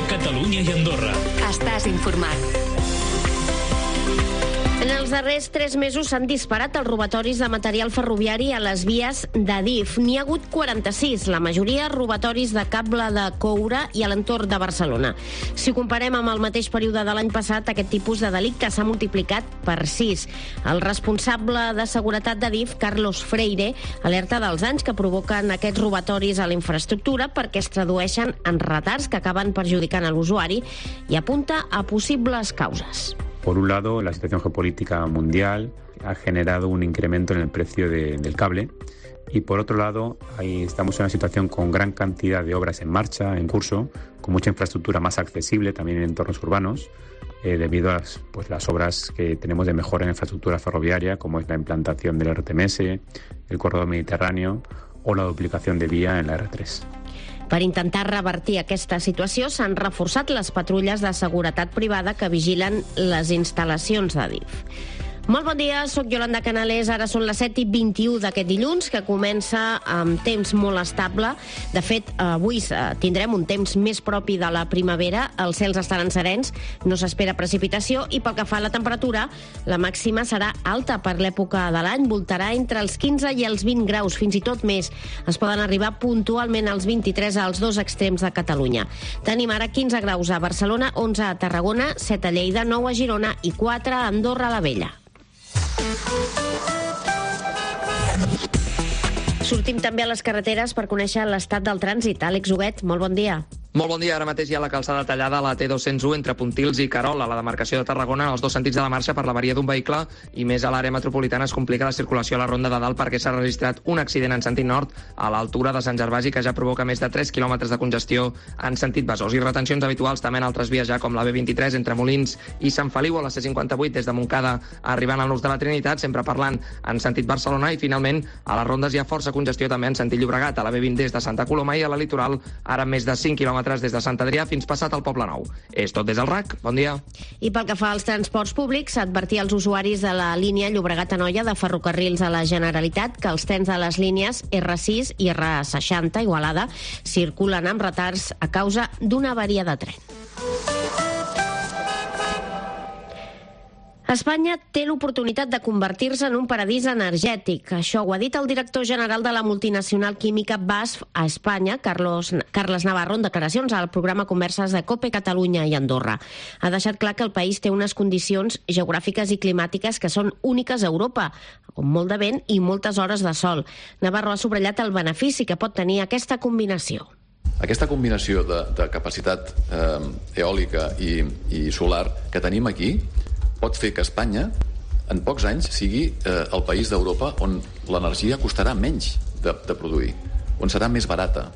Catalunya i Andorra. Estàs informat. En els darrers 3 mesos s'han disparat els robatoris de material ferroviari a les vies d'Adif. N'hi ha hagut 46, la majoria robatoris de cable de coure i a l'entorn de Barcelona. Si ho comparem amb el mateix període de l'any passat, aquest tipus de delicte s'ha multiplicat per 6. El responsable de seguretat d'Adif, Carlos Freire, alerta dels danys que provoquen aquests robatoris a la infraestructura perquè es tradueixen en retards que acaben perjudicant a l'usuari i apunta a possibles causes. Por un lado, la situación geopolítica mundial ha generado un incremento en el precio del cable y por otro lado, ahí estamos en una situación con gran cantidad de obras en marcha, en curso, con mucha infraestructura más accesible también en entornos urbanos, debido a las obras que tenemos de mejora en infraestructura ferroviaria, como es la implantación del RTMS, el corredor mediterráneo o la duplicación de vía en la R3. Per intentar revertir aquesta situació s'han reforçat les patrulles de seguretat privada que vigilen les instal·lacions d'Adif. Molt bon dia, soc Yolanda Canales. Ara són les 7:21 d'aquest dilluns, que comença amb temps molt estable. De fet, avui tindrem un temps més propi de la primavera. Els cels estaran serens, no s'espera precipitació i pel que fa a la temperatura, la màxima serà alta per l'època de l'any, voltarà entre els 15 i els 20 graus, fins i tot més. Es poden arribar puntualment als 23 als dos extrems de Catalunya. Tenim ara 15 graus a Barcelona, 11 a Tarragona, 7 a Lleida, 9 a Girona i 4 a Andorra la Vella. Sortim també a les carreteres per conèixer l'estat del trànsit. Àlex Huguet, molt bon dia. Molt bon dia. Ara mateix hi ha la calçada tallada a la T201 entre Pontils i Querol, a la demarcació de Tarragona, en els dos sentits de la marxa per l'avaria d'un vehicle, i més a l'àrea metropolitana es complica la circulació a la Ronda de Dalt perquè s'ha registrat un accident en sentit nord a l'altura de Sant Gervasi que ja provoca més de 3 quilòmetres de congestió en sentit Besòs. I retencions habituals també en altres vies ja, com la B23 entre Molins i Sant Feliu, a la C58 des de Montcada arribant al Nus de la Trinitat, sempre parlant en sentit Barcelona, i finalment a les rondes hi ha força congestió també en sentit Llobregat, a la B20 des de Santa Coloma i a la Litoral ara més de 5 quilòmetres des de Sant Adrià fins passat al Poble Nou. És tot des del RAC. Bon dia. I pel que fa als transports públics, advertir als usuaris de la línia Llobregat-Anoia de Ferrocarrils de la Generalitat que els trens de les línies R6 i R60 Igualada circulen amb retards a causa d'una avaria de tren. Espanya té l'oportunitat de convertir-se en un paradís energètic. Això ho ha dit el director general de la multinacional química BASF a Espanya, Carles Navarro, en declaracions al programa Converses de COPE Catalunya i Andorra. Ha deixat clar que el país té unes condicions geogràfiques i climàtiques que són úniques a Europa, amb molt de vent i moltes hores de sol. Navarro ha subratllat el benefici que pot tenir aquesta combinació. Aquesta combinació de capacitat eòlica i solar que tenim aquí pot fer que Espanya, en pocs anys, sigui el país d'Europa on l'energia costarà menys de produir, on serà més barata.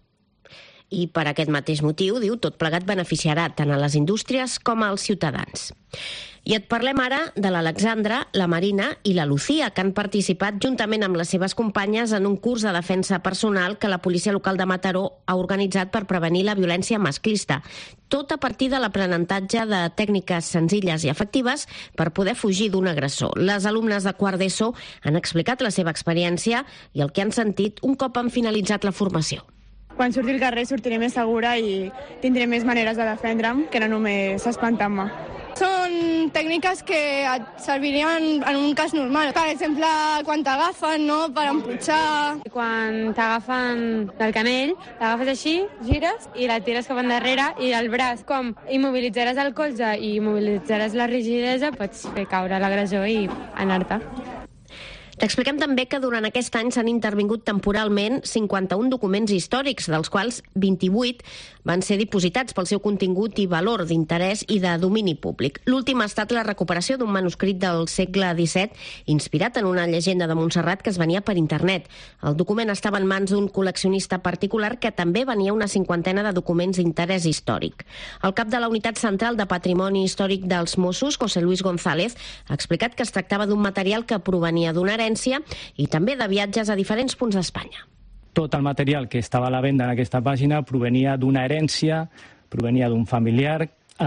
I per aquest mateix motiu, diu, tot plegat beneficiarà tant a les indústries com als ciutadans. I et parlem ara de l'Alexandra, la Marina i la Lucía, que han participat juntament amb les seves companyes en un curs de defensa personal que la policia local de Mataró ha organitzat per prevenir la violència masclista. Tot a partir de l'aprenentatge de tècniques senzilles i efectives per poder fugir d'un agressor. Les alumnes de quart d'ESO han explicat la seva experiència i el que han sentit un cop han finalitzat la formació. Quan surti al carrer sortiré més segura i tindré més maneres de defendre'm que no només espantant-me. Són tècniques que et servirien en un cas normal. Per exemple, quan t'agafen, no?, per emputxar. Quan t'agafen del canell, t'agafes així, gires i la tires cap endarrere i el braç, com immobilitzaràs el colze i immobilitzaràs la rigidesa, pots fer caure l'agressor i anar-te. T'expliquem també que durant aquest any s'han intervingut temporalment 51 documents històrics, dels quals 28 van ser dipositats pel seu contingut i valor d'interès i de domini públic. L'últim ha estat la recuperació d'un manuscrit del segle XVII inspirat en una llegenda de Montserrat que es venia per internet. El document estava en mans d'un col·leccionista particular que també venia una 50ena de documents d'interès històric. El cap de la Unitat Central de Patrimoni Històric dels Mossos, José Luis González, ha explicat que es tractava d'un material que provenia d'una herència i també de viatges a diferents punts d'Espanya. Tot el material que estava a la venda en aquesta pàgina provenia d'una herència, provenia d'un familiar.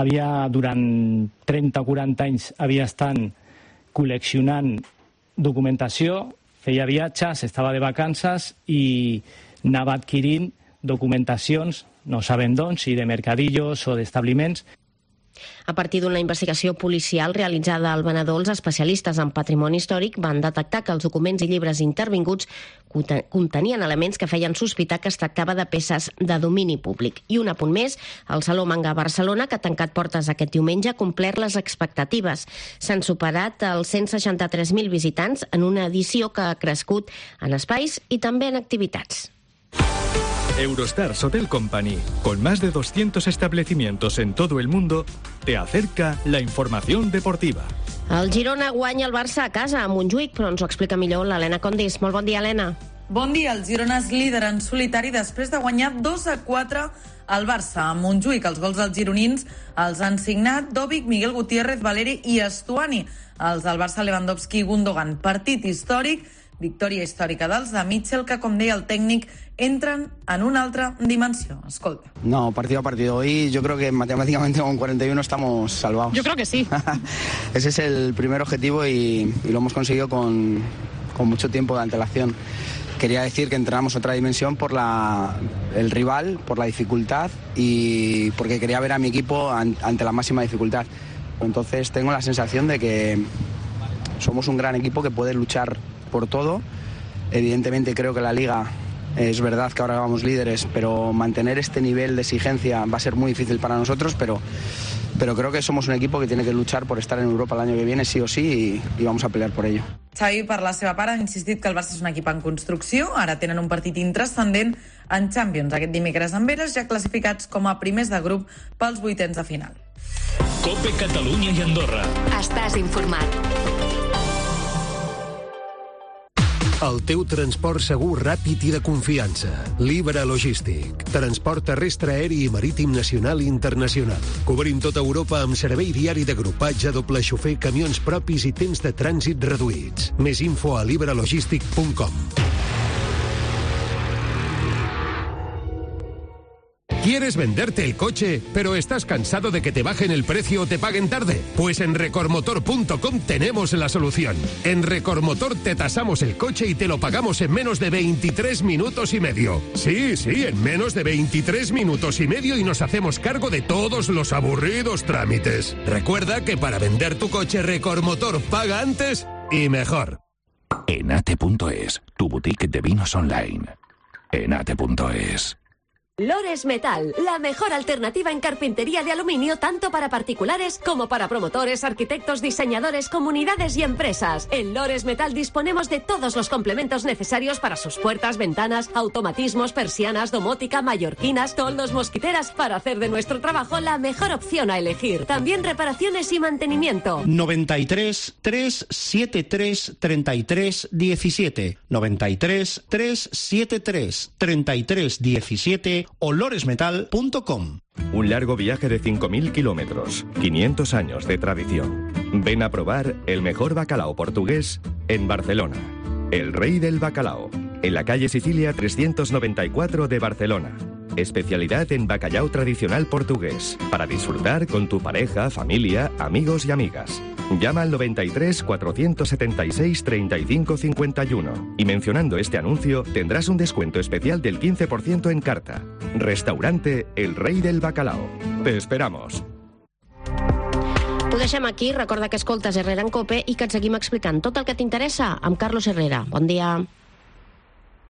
Durant 30 o 40 anys havia estat col·leccionant documentació, feia viatges, estava de vacances i anava adquirint documentacions No saben d'on, si de mercadillos o d'establiments. A partir d'una investigació policial realitzada al venedor, els especialistes en patrimoni històric van detectar que els documents i llibres intervinguts contenien elements que feien sospitar que es tractava de peces de domini públic. I un apunt més, el Saló Manga Barcelona, que ha tancat portes aquest diumenge, ha complert les expectatives. S'han superat els 163.000 visitants en una edició que ha crescut en espais i també en activitats. Eurostars Hotel Company, con más de 200 establecimientos en todo el mundo, te acerca la información deportiva. El Girona guanya el Barça a casa, a Montjuïc, però ens ho explica millor l'Helena Condis. Molt bon dia, Helena. Bon dia. El Girona és líder en solitari després de guanyar 2-4 al Barça. A Montjuïc, els gols dels gironins els han signat Dovic, Miguel Gutiérrez, Valeri i Estuani. Els del Barça, Lewandowski i Gundogan. Partit històric, victòria històrica dels de Mitchell, que, com deia el tècnic, entran en una altra dimensió. Escolta. No, partido a partido. Hoy yo creo que matemáticamente con 41 estamos salvados. Yo creo que sí. Ese es el primer objetivo y lo hemos conseguido con mucho tiempo de antelación. Quería decir que entrenamos otra dimensión por el rival, por la dificultad y porque quería ver a mi equipo ante la máxima dificultad. Entonces tengo la sensación de que somos un gran equipo que puede luchar por todo. Evidentemente creo que la Liga, es verdad que ahora vamos líderes, pero mantener este nivel de exigencia va a ser muy difícil para nosotros, pero creo que somos un equipo que tiene que luchar por estar en Europa el año que viene sí o sí y vamos a pelear por ello. Xavi, per la seva part, ha insistit que el Barça és un equip en construcció. Ara tenen un partit intranscendent en Champions aquest dimecres amb Eres, ja classificats com a primers de grup pels vuitens de final. COPE Catalunya i Andorra. Estàs informat. El teu transport segur, ràpid i de confiança. Libra Logístic. Transport terrestre, aeri i marítim nacional i internacional. Cobrim tota Europa amb servei diari d'agrupatge, doble xofer, camions propis i temps de trànsit reduïts. Més info a libralogistic.com. ¿Quieres venderte el coche, pero estás cansado de que te bajen el precio o te paguen tarde? Pues en Recormotor.com tenemos la solución. En Recormotor te tasamos el coche y te lo pagamos en menos de 23 minutos y medio. Sí, en menos de 23 minutos y medio y nos hacemos cargo de todos los aburridos trámites. Recuerda que para vender tu coche Recormotor paga antes y mejor. Enate.es, tu boutique de vinos online. Enate.es. Lores Metal, la mejor alternativa en carpintería de aluminio tanto para particulares como para promotores, arquitectos, diseñadores, comunidades y empresas. En Lores Metal disponemos de todos los complementos necesarios para sus puertas, ventanas, automatismos, persianas, domótica, mallorquinas, toldos, mosquiteras, para hacer de nuestro trabajo la mejor opción a elegir. También reparaciones y mantenimiento. 93 373 33 17 93 373 33 17 o loresmetal.com. Un largo viaje de 5.000 kilómetros, 500 años de tradición. Ven a probar el mejor bacalao portugués en Barcelona. El Rey del Bacalao, en la calle Sicilia 394 de Barcelona. Especialidad en bacalao tradicional portugués, para disfrutar con tu pareja, familia, amigos y amigas. Llama al 93 476 35 51 y mencionando este anuncio tendrás un descuento especial del 15% en carta. Restaurante El Rei del Bacalao. Te esperamos. Ho deixem aquí. Recorda que escoltes Herrera en COPE i que et seguim explicant tot el que t'interessa amb Carlos Herrera. Bon dia.